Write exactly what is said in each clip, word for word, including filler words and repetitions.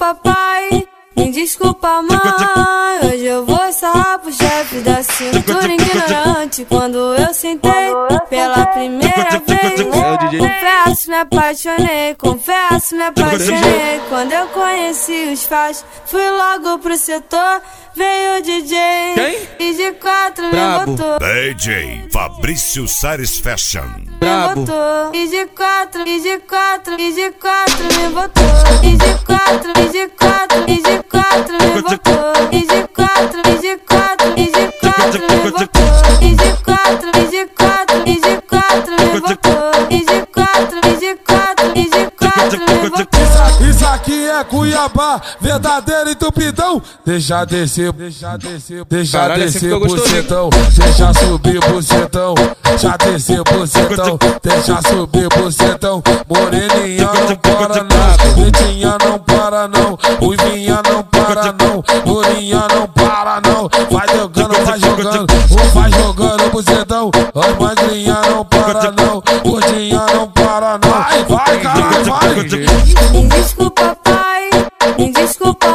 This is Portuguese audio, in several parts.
desculpa, pai, me desculpa, mãe. Hoje eu vou sarrar pro chefe da cintura ignorante. Quando eu sentei pela primeira vez, confesso, me apaixonei, confesso, me apaixonei. Quando eu conheci os fãs, fui logo pro setor. Veio o D J, quem? E de quatro Brabo. me botou. D J Fabrício Sares Fashion. Brabo. Me botou. E de quatro, e de quatro, e de quatro me botou. E de quatro, e de quatro, e de quatro me botou. E de quatro, e de quatro, e de quatro me botou. E de quatro, e de quatro, e de quatro me botou. E de quatro, e de quatro, e de quatro me botou. Isso aqui é Cuiabá, verdadeiro entupidão. Deixa descer, deixa descer, deixa Caralho, descer assim pro setão. Deixa subir pro setão, já descer pro setão. Deixa subir pro setão. Moreninha não para não, pretinha não para não, ruivinha não para não, lourinha não para não. Vai jogando, vai jogando, vai jogando pro setão. As magrinha não para não, gordinha não para não. Vai, vai, caralho, vai. Me desculpa, pai, me desculpa,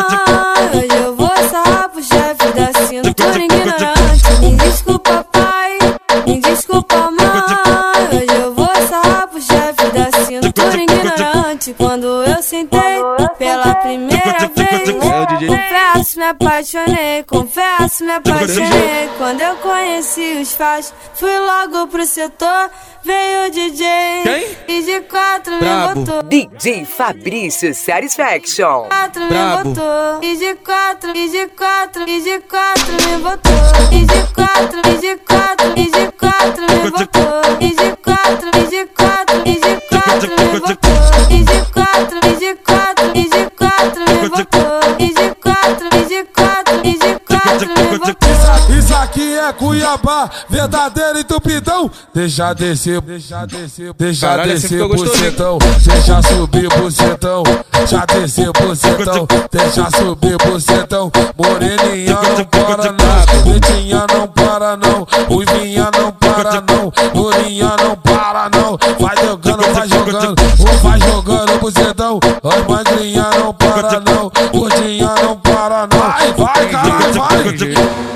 mãe. Hoje eu vou sarrar pro chefe da cintura ignorante. Me desculpa, pai, me desculpa, mãe. Hoje eu vou sarrar pro chefe da cintura ignorante. Quando eu sentei pela primeira vez, confesso, me apaixonei, confesso, me apaixonei. Quando eu conheci os fãs, fui logo pro setor. Veio o D J, quem? E de quatro Brabo. me botou. D J Fabrício Satisfaction. Quatro Brabo. me botou. E de quatro, e de quatro, e de quatro me botou. E de quatro, e de quatro, e de quatro me botou. E de quatro, e de quatro, e de quatro me botou. E de quatro, e de quatro, e de quatro me botou. E de quatro, e de quatro, e de quatro me botou. Isso aqui é Cuiabá, verdadeiro entupidão. Deixa descer, deixa descer, deixa Caralho, assim descer ficou pro gostoso, hein? setão. Deixa subir pro setão, já descer pro setão. Deixa subir pro setão. Moreninha não para não, pretinha não para não, ruivinha não para não, lourinha não para não. Vai jogando, vai jogando, vai jogando pro setão. As magrinha não para não, gordinha não para não. Vai, vai, caralho, vai.